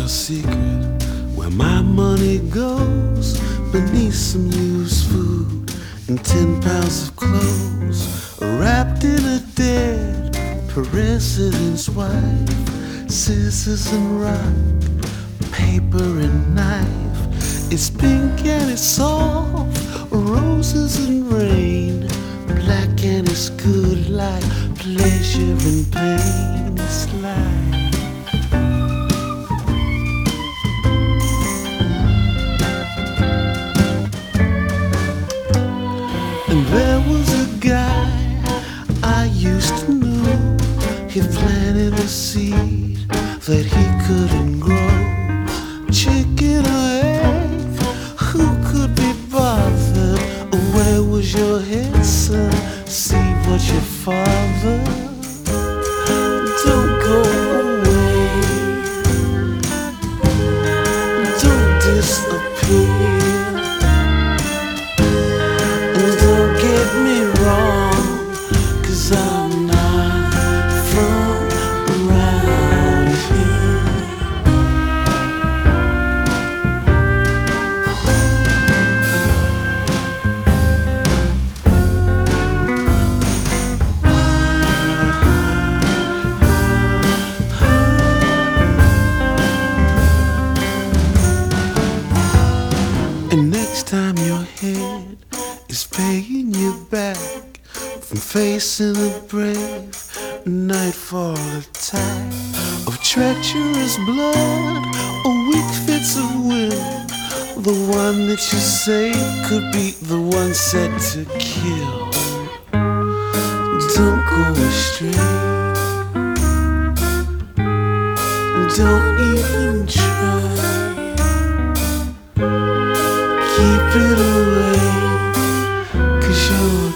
secret where my money goes beneath some used food and 10 pounds of clothes wrapped in a dead president's wife. Scissors and rock, paper and knife. It's pink and it's soft, roses and rain. Black and it's good like pleasure and pain. It's life. And there was a guy I used to know. He planted a seed that he couldn't grow. Chicken or egg, who could be bothered? Where was your head, son? See what your father. Don't go away, don't disappear. Don't get me wrong, 'cause I'm not from around here. And next time your head is paying you back from facing a brave nightfall attack of treacherous blood or weak fits of will. The one that you say could be the one set to kill. Don't go astray, don't even try. Keep it away, 'cause you're